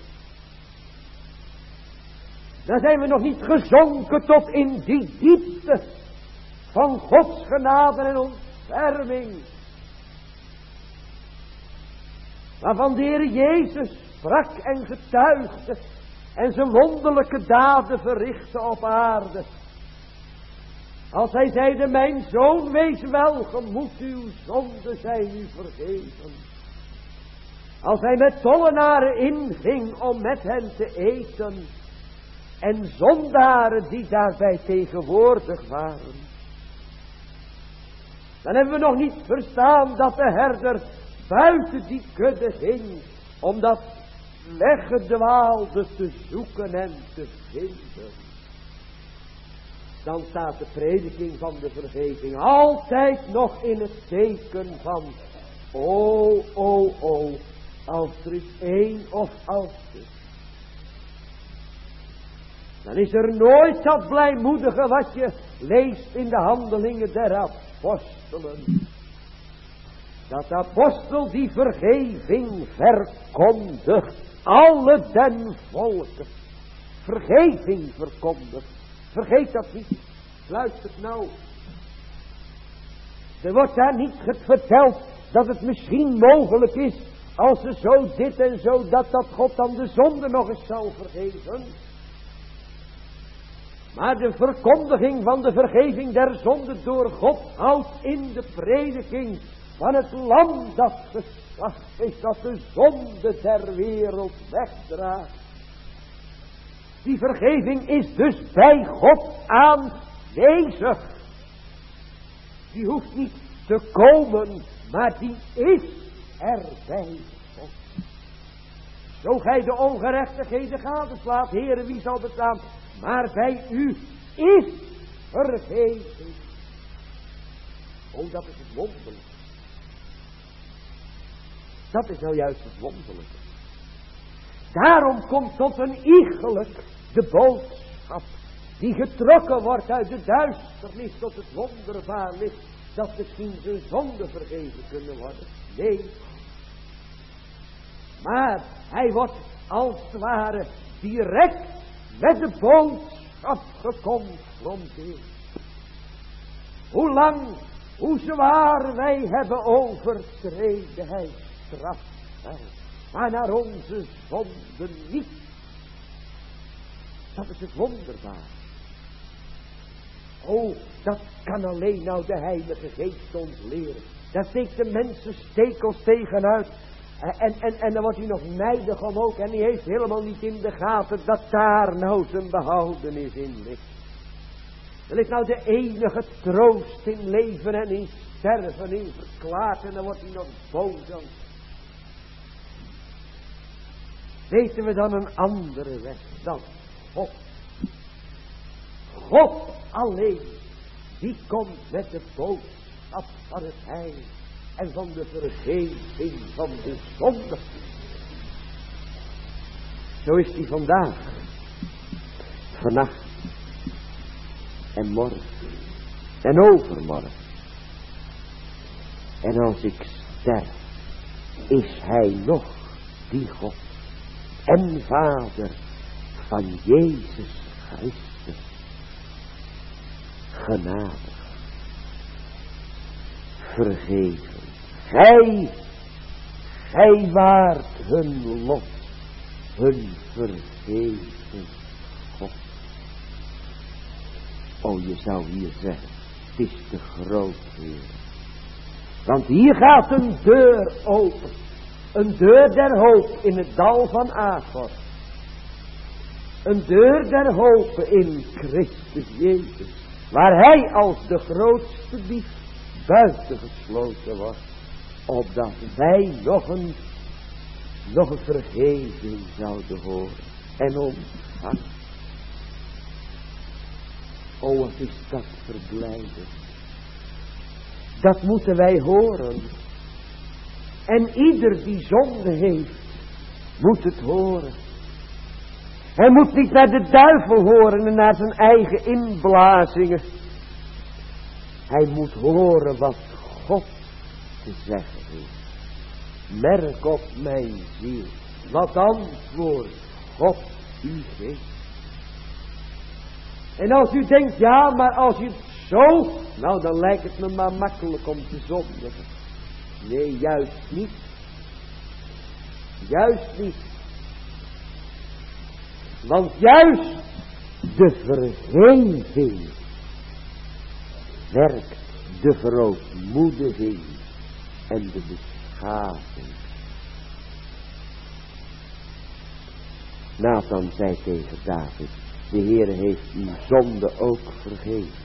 Dan zijn we nog niet gezonken tot in die diepte van Gods genade en ontferming. Waarvan de Heer Jezus sprak en getuigde en zijn wonderlijke daden verrichtte op aarde. Als hij zeide, mijn zoon, wees welgemoed, uw zonden zijn u vergeven. Als hij met tollenaren inging om met hen te eten. En zondaren die daarbij tegenwoordig waren. Dan hebben we nog niet verstaan dat de herder buiten die kudde ging. Om dat weggedwaalde te zoeken en te vinden. Dan staat de prediking van de vergeving altijd nog in het teken van o, o, o, als er is één of als er. Dan is er nooit dat blijmoedige wat je leest in de handelingen der apostelen. Dat de apostel die vergeving verkondigt, alle den volken. Vergeving verkondigt. Vergeet dat niet. Luister nou. Er wordt daar niet verteld dat het misschien mogelijk is, als ze zo dit en zo dat, dat God dan de zonde nog eens zal vergeven. Maar de verkondiging van de vergeving der zonde door God houdt in de prediking van het lam dat geslacht is, dat de zonde der wereld wegdraagt. Die vergeving is dus bij God aanwezig. Die hoeft niet te komen, maar die is er bij God. Zo gij de ongerechtigheden gadeslaat, Heere, wie zal bestaan? Maar bij u is vergeving. Oh, dat is het wonderlijke. Dat is nou juist het wonderlijke. Daarom komt tot een iegelijk de boodschap die getrokken wordt uit de duisternis tot het wonderbaar licht dat misschien zijn zonde vergeven kunnen worden. Nee. Maar hij wordt als het ware direct met de boodschap geconfronteerd. Hoe lang, hoe zwaar wij hebben overtreden, hij straft wel. Maar naar onze zonden niet. Dat is het wonderbaar. Oh, dat kan alleen nou de Heilige Geest ons leren. Daar steekt de mensen stekels tegenuit. En, en, en dan wordt hij nog nijdig om ook. En hij heeft helemaal niet in de gaten dat daar nou zijn behoudenis in ligt. Er ligt nou de enige troost in leven en in sterven in verklaard. En dan wordt hij nog boos om. Weten we dan een andere weg dan God. God alleen, die komt met de boodschap van het heil en van de vergeving van de zonde. Zo is die vandaag, vannacht en morgen en overmorgen. En als ik sterf, is hij nog die God en Vader van Jezus Christus, genadig, vergeven. Gij, gij waart hun lot, hun vergeven God. O, je zou hier zeggen, het is te groot, Heer. Want hier gaat een deur open. Een deur der hoop in het dal van Agor. Een deur der hoop in Christus Jezus. Waar hij als de grootste dief buitengesloten wordt. Opdat wij nog een nog een vergeving zouden horen en ontvangen. O, wat is dat verblijdend. Dat moeten wij horen. En ieder die zonde heeft, moet het horen. Hij moet niet naar de duivel horen en naar zijn eigen inblazingen. Hij moet horen wat God te zeggen heeft. Merk op mijn ziel, wat antwoord God u geeft. En als u denkt, ja, maar als je het zo, nou dan lijkt het me maar makkelijk om te zondigen. Nee, juist niet. Juist niet. Want juist de vergeving werkt de verootmoediging en de beschaving. Nathan zei tegen David, de Heere heeft uw zonde ook vergeven.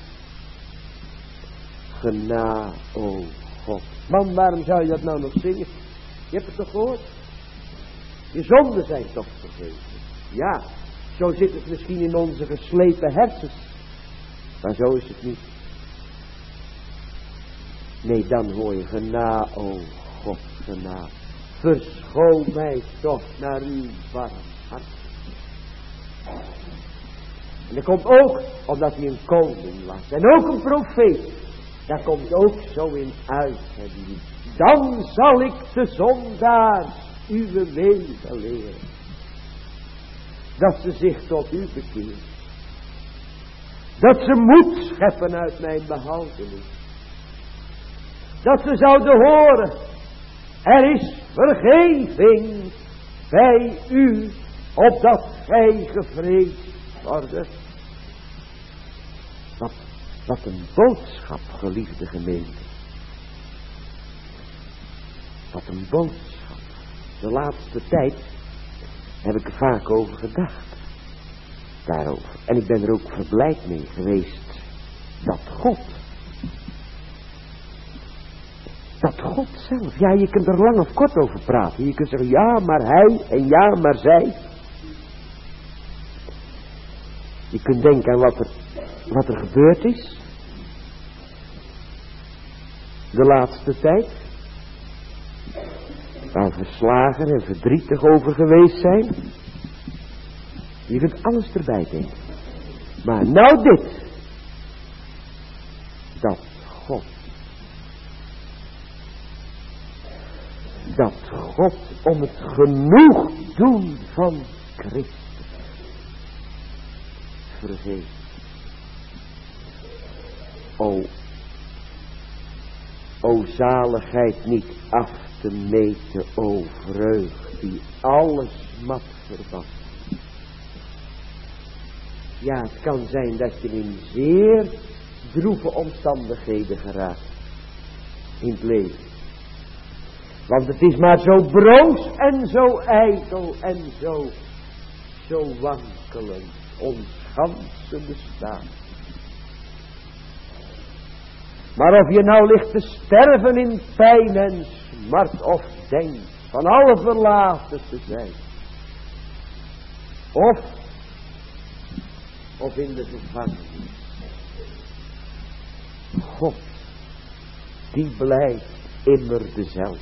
Genade, o God. Man, waarom zou je dat nou nog zingen? Je hebt het toch gehoord? Je zonden zijn toch vergeven? Ja, zo zit het misschien in onze geslepen hersens. Maar zo is het niet. Nee, dan hoor je genade, o God, genade. Verschoon mij toch naar uw warm hart. En dat komt ook omdat hij een koning was. En ook een profeet. Dat komt ook zo in uit. Dan zal ik de zondaars uw wegen leren. Dat ze zich tot u bekeren. Dat ze moed scheppen uit mijn behoudenis. Dat ze zouden horen. Er is vergeving bij u. Opdat gij gevreesd wordt. Wat, wat een boodschap, geliefde gemeente. Wat een boodschap. De laatste tijd heb ik er vaak over gedacht. Daarover. En ik ben er ook verblijd mee geweest. Dat God. Dat God zelf. Ja, je kunt er lang of kort over praten. Je kunt zeggen ja, maar hij en ja, maar zij. Je kunt denken aan wat er, wat er gebeurd is. De laatste tijd. Waar verslagen en verdrietig over geweest zijn. Je kunt alles erbij denken. Maar nou dit. Dat God. Dat God om het genoeg doen van Christus vergeeft. O, o zaligheid niet af te meten, o vreugd die alles mat vervat. Ja, het kan zijn dat je in zeer droeve omstandigheden geraakt in het leven. Want het is maar zo broos en zo ijdel en zo, zo wankelend ons ganse bestaan. Maar of je nou ligt te sterven in pijn en smart of denkt van alle verlaten te zijn. Of, of in de gevangenis. God, die blijft immer dezelfde.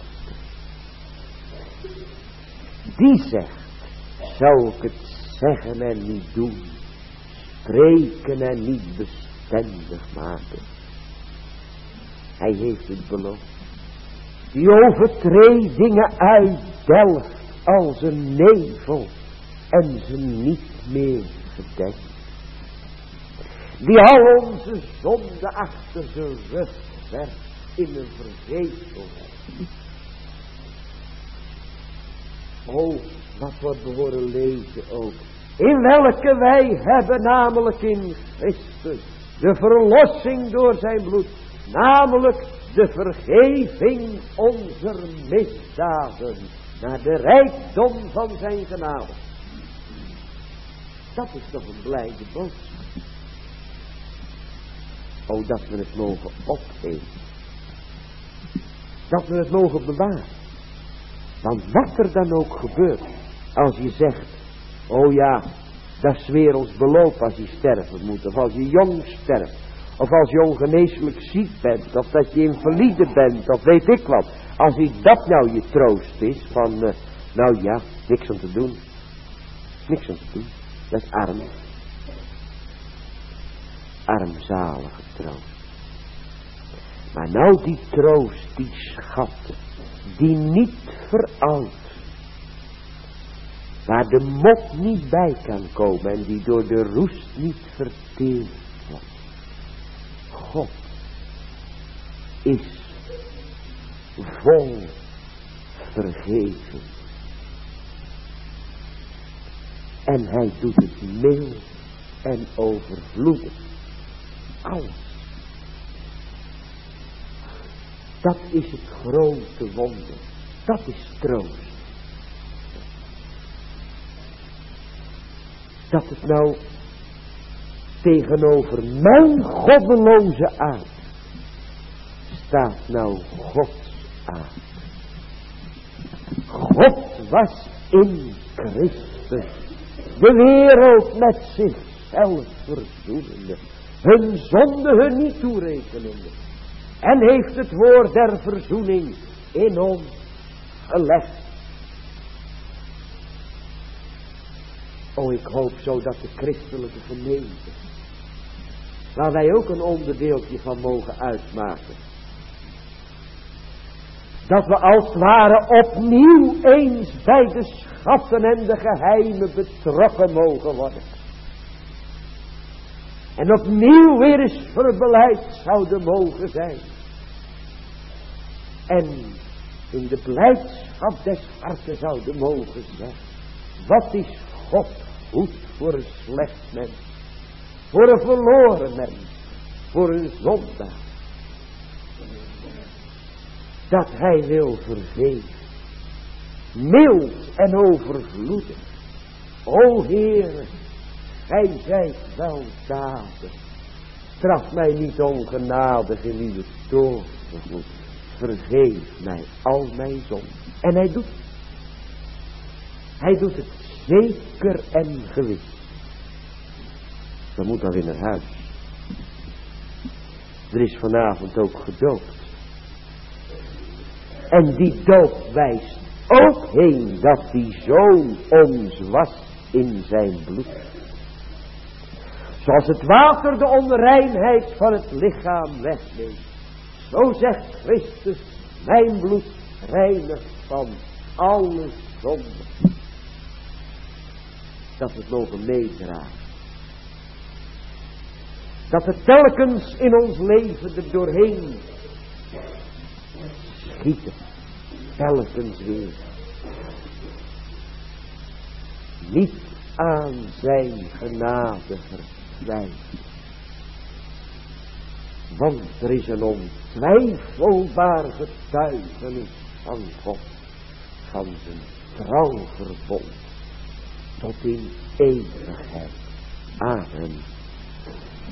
Die zegt, zou ik het zeggen en niet doen, spreken en niet bestendig maken. Hij heeft het beloofd. Die overtredingen uitdelgt als een nevel en ze niet meer gedenkt. Die al onze zonden achter zijn rug werpt in een vergetelheid. Oh, wat wordt behoren lezen ook. In welke wij hebben namelijk in Christus de verlossing door zijn bloed. Namelijk de vergeving onze misdaden. Naar de rijkdom van zijn genade. Dat is toch een blijde boodschap. Oh, dat we het mogen opeten. Dat we het mogen bewaren. Want wat er dan ook gebeurt, als je zegt, oh ja, dat is weer ons beloop als je sterven moet, of als je jong sterft, of als je ongeneeslijk ziek bent, of dat je invalide bent, of weet ik wat. Als die dat nou je troost is, van, uh, nou ja, niks aan te doen. Niks aan te doen, dat is arm. Armzalige troost. Maar nou die troost, die schatten, die niet veroudert, waar de mot niet bij kan komen en die door de roest niet verteerd wordt. God is vol vergeven. En hij doet het mild en overvloedig. Alles. Dat is het grote wonder. Dat is troost. Dat het nou tegenover mijn goddeloze aard staat nou Gods aard. God was in Christus de wereld met zichzelf verzoenende, hun zonde hun niet toerekenende, en heeft het woord der verzoening in ons gelegd. Oh, ik hoop zo dat de christelijke gemeente, waar wij ook een onderdeeltje van mogen uitmaken, dat we als het ware opnieuw eens bij de schatten en de geheimen betrokken mogen worden. En opnieuw weer eens verbeleid zouden mogen zijn. En in de blijdschap des harten zouden mogen zijn. Wat is God goed voor een slecht mens. Voor een verloren mens. Voor een zondaar. Dat hij wil vergeven. Mild en overvloedig. O Heere, gij zijt weldadig. Straf mij niet ongenadig in uw toorn. Vergeef mij al mijn zonden. En hij doet het. Hij doet het zeker en gewis. Dan moet dan weer naar huis. Er is vanavond ook gedoopt. En die doop wijst ook heen dat die Zoon ons was in zijn bloed. Zoals het water de onreinheid van het lichaam wegneemt. Zo zegt Christus, mijn bloed reinigt van alle zonde. Dat we het mogen meedragen. Dat het telkens in ons leven er doorheen schieten. Telkens weer. Niet aan zijn genade vertwijfelen. Want er is een ontwijfelbaar getuigenis van God. Van zijn trouw verbond. Tot in eeuwigheid. Amen.